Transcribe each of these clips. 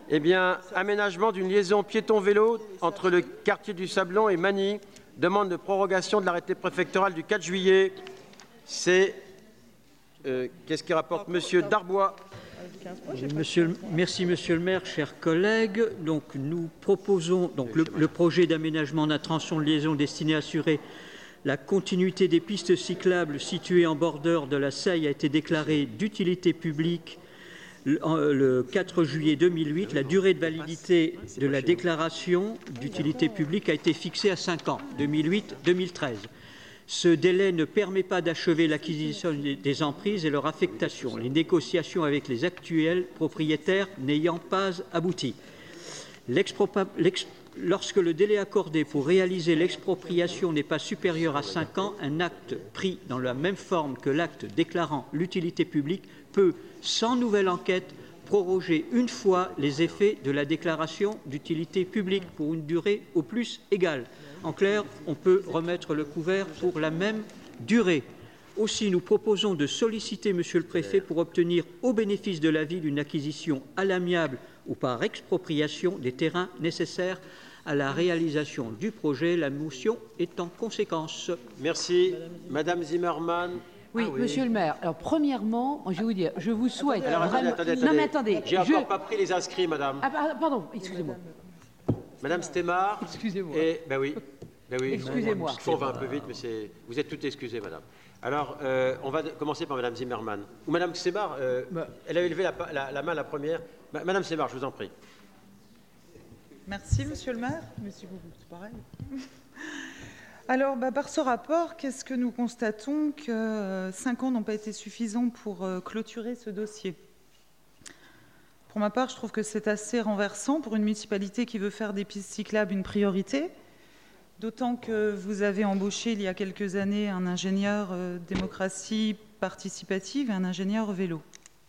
Eh bien, aménagement d'une liaison piéton-vélo entre le quartier du Sablon et Magny. Demande de prorogation de l'arrêté préfectoral du 4 juillet. C'est... qu'est-ce qui rapporte Monsieur Darbois? Merci, Monsieur le maire, chers collègues. Donc, nous proposons le projet d'aménagement d'un tronçon de liaison destiné à assurer la continuité des pistes cyclables situées en bordure de la Seille a été déclarée d'utilité publique le 4 juillet 2008. La durée de validité de la déclaration d'utilité publique a été fixée à 5 ans, 2008-2013. Ce délai ne permet pas d'achever l'acquisition des emprises et leur affectation, les négociations avec les actuels propriétaires n'ayant pas abouti. Lorsque le délai accordé pour réaliser l'expropriation n'est pas supérieur à 5 ans, un acte pris dans la même forme que l'acte déclarant l'utilité publique peut, sans nouvelle enquête, proroger une fois les effets de la déclaration d'utilité publique pour une durée au plus égale. En clair, on peut remettre le couvert pour la même durée. Aussi, nous proposons de solliciter Monsieur le Préfet pour obtenir, au bénéfice de la ville, une acquisition à l'amiable ou par expropriation des terrains nécessaires à la réalisation du projet. La motion est en conséquence. Merci. Madame Zimmermann. Oui, Monsieur le maire. Alors, premièrement, je vais vous dire, je vous souhaite vraiment... Attendez. Non, mais attendez. J'ai encore pas pris les inscrits, madame. Ah, pardon, excusez-moi. Madame Stémar. Excusez-moi. Ben oui. Excusez-moi. On va un peu vite, mais vous êtes toutes excusées, madame. Alors, on va commencer par madame Zimmermann. Ou madame Stémar, elle a élevé la main la première. Madame Stémar, je vous en prie. Merci, monsieur le maire. Monsieur Boubou, c'est pareil. Alors, par ce rapport, qu'est-ce que nous constatons? Que 5 ans n'ont pas été suffisants pour clôturer ce dossier. Pour ma part, je trouve que c'est assez renversant pour une municipalité qui veut faire des pistes cyclables une priorité, d'autant que vous avez embauché il y a quelques années un ingénieur démocratie participative et un ingénieur vélo.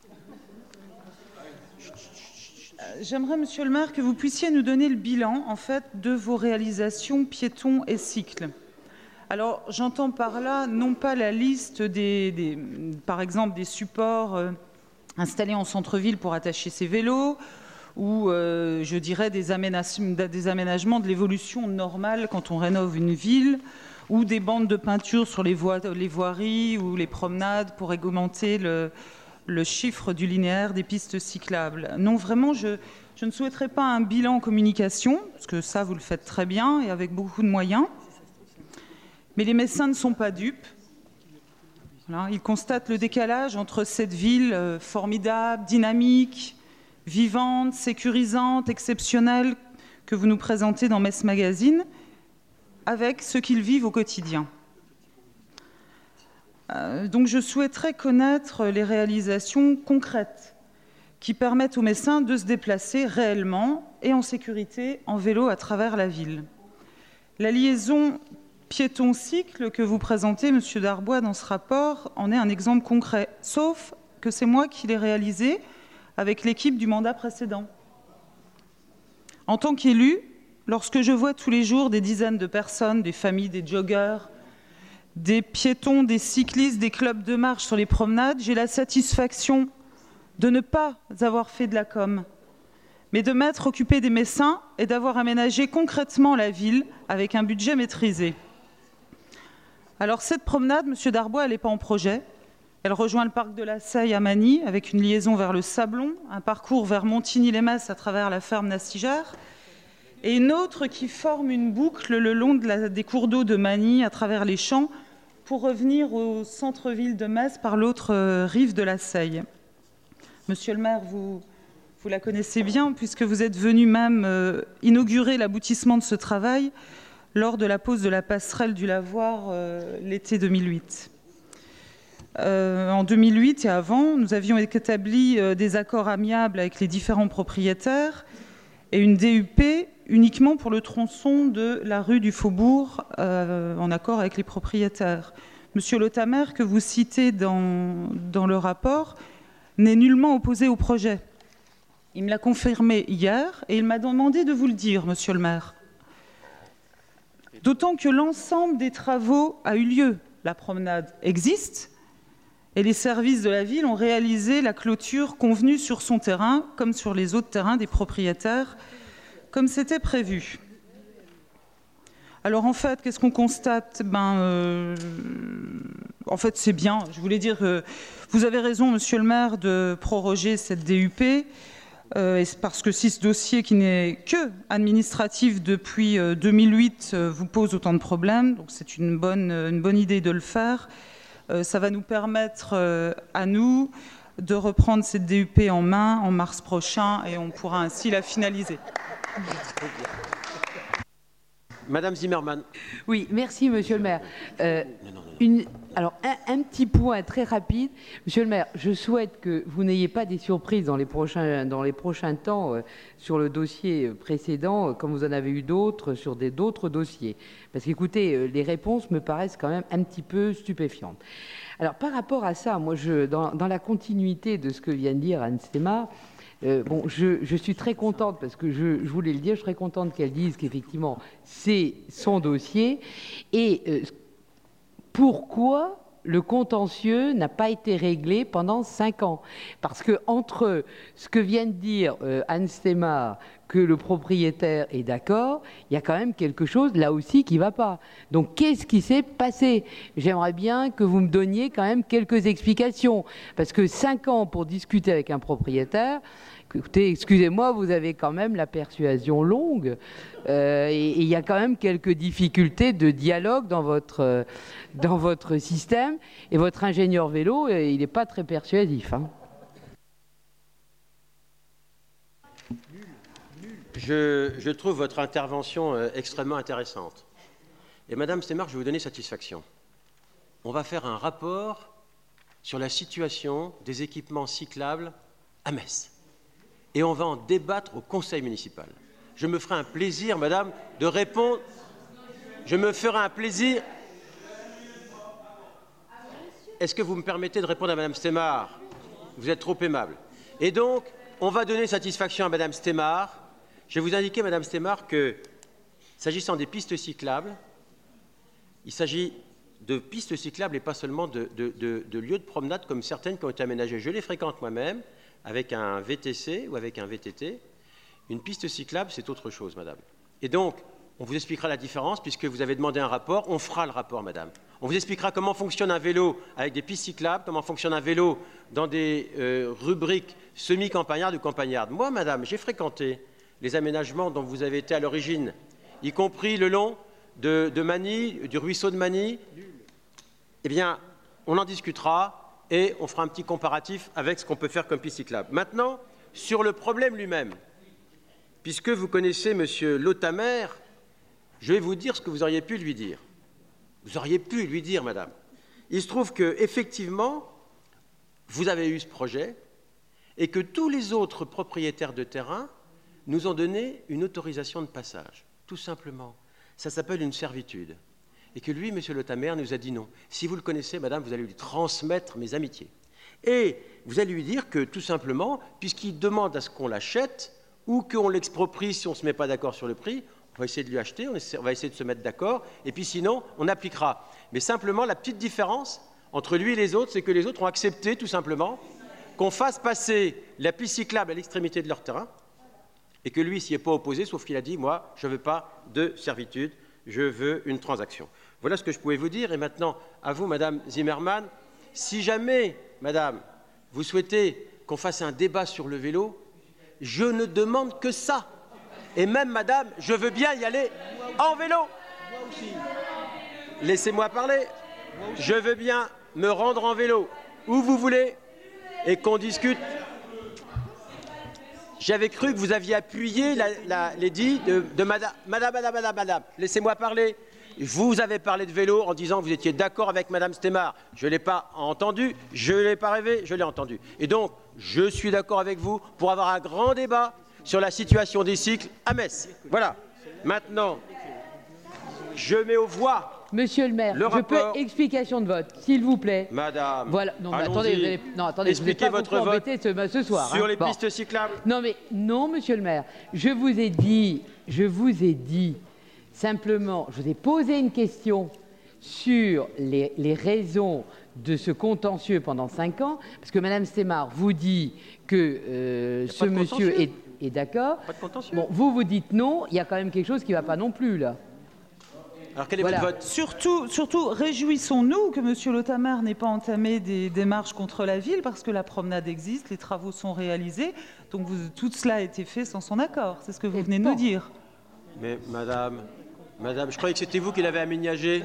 J'aimerais, monsieur le maire, que vous puissiez nous donner le bilan, en fait, de vos réalisations piétons et cycles. Alors, j'entends par là, non pas la liste par exemple, des supports installés en centre-ville pour attacher ses vélos, ou, je dirais, des aménagements de l'évolution normale quand on rénove une ville, ou des bandes de peinture sur les voiries ou les promenades pour augmenter le chiffre du linéaire des pistes cyclables. Non, vraiment, je ne souhaiterais pas un bilan en communication, parce que ça, vous le faites très bien et avec beaucoup de moyens. Mais les médecins ne sont pas dupes. Voilà, ils constatent le décalage entre cette ville formidable, dynamique, vivante, sécurisante, exceptionnelle que vous nous présentez dans Metz Magazine, avec ce qu'ils vivent au quotidien. Donc je souhaiterais connaître les réalisations concrètes qui permettent aux médecins de se déplacer réellement et en sécurité en vélo à travers la ville. La liaison piéton-cycle que vous présentez, Monsieur Darbois, dans ce rapport, en est un exemple concret, sauf que c'est moi qui l'ai réalisé avec l'équipe du mandat précédent. En tant qu'élu, lorsque je vois tous les jours des dizaines de personnes, des familles, des joggeurs, des piétons, des cyclistes, des clubs de marche sur les promenades, j'ai la satisfaction de ne pas avoir fait de la com, mais de m'être occupé des médecins et d'avoir aménagé concrètement la ville avec un budget maîtrisé. Alors cette promenade, Monsieur Darbois, elle n'est pas en projet. Elle rejoint le parc de la Seille à Magny avec une liaison vers le Sablon, un parcours vers Montigny-les-Metz à travers la ferme Nastigère et une autre qui forme une boucle le long des cours d'eau de Magny à travers les champs pour revenir au centre-ville de Metz par l'autre rive de la Seille. Monsieur le maire, vous la connaissez bien puisque vous êtes venu même inaugurer l'aboutissement de ce travail lors de la pose de la passerelle du Lavoir l'été 2008. En 2008 et avant, nous avions établi des accords amiables avec les différents propriétaires et une DUP uniquement pour le tronçon de la rue du Faubourg, en accord avec les propriétaires. Monsieur Lotamer, que vous citez dans le rapport, n'est nullement opposé au projet. Il me l'a confirmé hier et il m'a demandé de vous le dire, monsieur le maire. D'autant que l'ensemble des travaux a eu lieu. La promenade existe Et les services de la ville ont réalisé la clôture convenue sur son terrain, comme sur les autres terrains des propriétaires, comme c'était prévu. Alors en fait, qu'est-ce qu'on constate? En fait, c'est bien. Je voulais dire, vous avez raison, monsieur le maire, de proroger cette DUP, parce que si ce dossier qui n'est que administratif depuis 2008 vous pose autant de problèmes, donc c'est une bonne idée de le faire. Ça va nous permettre à nous de reprendre cette DUP en main en mars prochain et on pourra ainsi la finaliser. Madame Zimmermann. Oui, merci, monsieur le maire. Alors, un petit point très rapide. Monsieur le maire, je souhaite que vous n'ayez pas des surprises dans les prochains temps sur le dossier précédent, comme vous en avez eu d'autres sur d'autres dossiers. Parce qu'écoutez, les réponses me paraissent quand même un petit peu stupéfiantes. Alors, par rapport à ça, moi, dans la continuité de ce que vient de dire Anne Stémar, je suis très contente, parce que je voulais le dire, je suis très contente qu'elle dise qu'effectivement, c'est son dossier. Et pourquoi le contentieux n'a pas été réglé pendant 5 ans? Parce que entre ce que vient de dire Anne Stémar, que le propriétaire est d'accord, il y a quand même quelque chose là aussi qui ne va pas. Donc qu'est-ce qui s'est passé? J'aimerais bien que vous me donniez quand même quelques explications. Parce que 5 ans pour discuter avec un propriétaire, écoutez, excusez-moi, vous avez quand même la persuasion longue. Et il y a quand même quelques difficultés de dialogue dans votre système. Et votre ingénieur vélo, il n'est pas très persuasif. Hein. Je trouve votre intervention extrêmement intéressante. Et Madame Stémar, je vais vous donner satisfaction. On va faire un rapport sur la situation des équipements cyclables à Metz. Et on va en débattre au conseil municipal. Je me ferai un plaisir, madame, de répondre. Je me ferai un plaisir. Est-ce que vous me permettez de répondre à madame Stémar? Vous êtes trop aimable. Et donc, on va donner satisfaction à madame Stémar. Je vais vous indiquer, madame Stémar, que, s'agissant des pistes cyclables, il s'agit de pistes cyclables et pas seulement de lieux de promenade comme certaines qui ont été aménagées. Je les fréquente moi-même avec un VTC ou avec un VTT. Une piste cyclable, c'est autre chose, madame. Et donc, on vous expliquera la différence, puisque vous avez demandé un rapport. On fera le rapport, madame. On vous expliquera comment fonctionne un vélo avec des pistes cyclables, comment fonctionne un vélo dans des rubriques semi-campagnardes ou campagnardes. Moi, madame, j'ai fréquenté les aménagements dont vous avez été à l'origine, y compris le long de Magny, du ruisseau de Magny. Eh bien, on en discutera et on fera un petit comparatif avec ce qu'on peut faire comme piste cyclable. Maintenant, sur le problème lui-même, puisque vous connaissez M. Lotamer, je vais vous dire ce que vous auriez pu lui dire. Vous auriez pu lui dire, madame. Il se trouve qu'effectivement, vous avez eu ce projet et que tous les autres propriétaires de terrain nous ont donné une autorisation de passage, tout simplement. Ça s'appelle une servitude. Et que lui, M. Lotamer, nous a dit non. Si vous le connaissez, madame, vous allez lui transmettre mes amitiés. Et vous allez lui dire que, tout simplement, puisqu'il demande à ce qu'on l'achète ou qu'on l'exproprie si on ne se met pas d'accord sur le prix, on va essayer de lui acheter, on va essayer de se mettre d'accord, et puis sinon, on appliquera. Mais simplement, la petite différence entre lui et les autres, c'est que les autres ont accepté, tout simplement, qu'on fasse passer la piste cyclable à l'extrémité de leur terrain, et que lui s'y est pas opposé, sauf qu'il a dit, moi, je ne veux pas de servitude, je veux une transaction. Voilà ce que je pouvais vous dire. Et maintenant, à vous, madame Zimmermann, si jamais, madame, vous souhaitez qu'on fasse un débat sur le vélo, je ne demande que ça. Et même, madame, je veux bien y aller en vélo. Laissez-moi parler. Je veux bien me rendre en vélo où vous voulez et qu'on discute. J'avais cru que vous aviez appuyé l'édit de madame. Laissez-moi parler. Vous avez parlé de vélo en disant que vous étiez d'accord avec madame Stémar. Je ne l'ai pas entendu, je ne l'ai pas rêvé, je l'ai entendu. Et donc, je suis d'accord avec vous pour avoir un grand débat sur la situation des cycles à Metz. Voilà. Maintenant, je mets aux voix. Monsieur le maire, je peux explication de vote, s'il vous plaît. Madame. Voilà. Non, mais attendez, expliquez votre vote ce soir. Sur les pistes cyclables. Non, monsieur le maire. Je vous ai dit, simplement, je vous ai posé une question sur les raisons de ce contentieux pendant 5 ans, parce que Mme Stémar vous dit que ce monsieur est d'accord. Pas de contentieux. Bon, vous dites non, il y a quand même quelque chose qui ne va pas non plus, là. Alors quel est votre vote? Surtout, réjouissons-nous que M. Lotamar n'ait pas entamé des démarches contre la ville, parce que la promenade existe, les travaux sont réalisés, donc tout cela a été fait sans son accord. C'est ce que vous venez de nous dire. Mais madame, je croyais que c'était vous qui l'avez aménagé.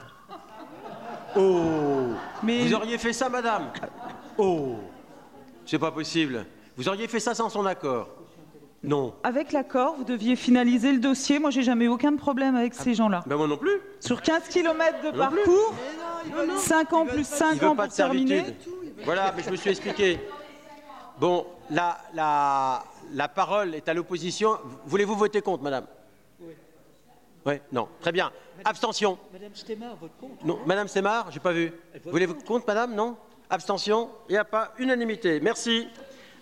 Oh, Mais vous auriez fait ça, madame? Oh, c'est pas possible. Vous auriez fait ça sans son accord? Non. avec l'accord, vous deviez finaliser le dossier. Moi, j'ai jamais eu aucun problème avec ces gens-là. Ben moi non plus. Sur 15 km de parcours, 5 ans plus 5 Il veut ans pas pour de terminer. servitude. Voilà, mais je me suis expliqué. Bon, la parole est à l'opposition. Voulez-vous voter contre, madame? Oui. Non. Très bien. Abstention. Madame Stémar vote contre. Non. Madame Stémar, j'ai pas vu. Voulez-vous contre, madame? Non. Abstention. Il n'y a pas unanimité. Merci.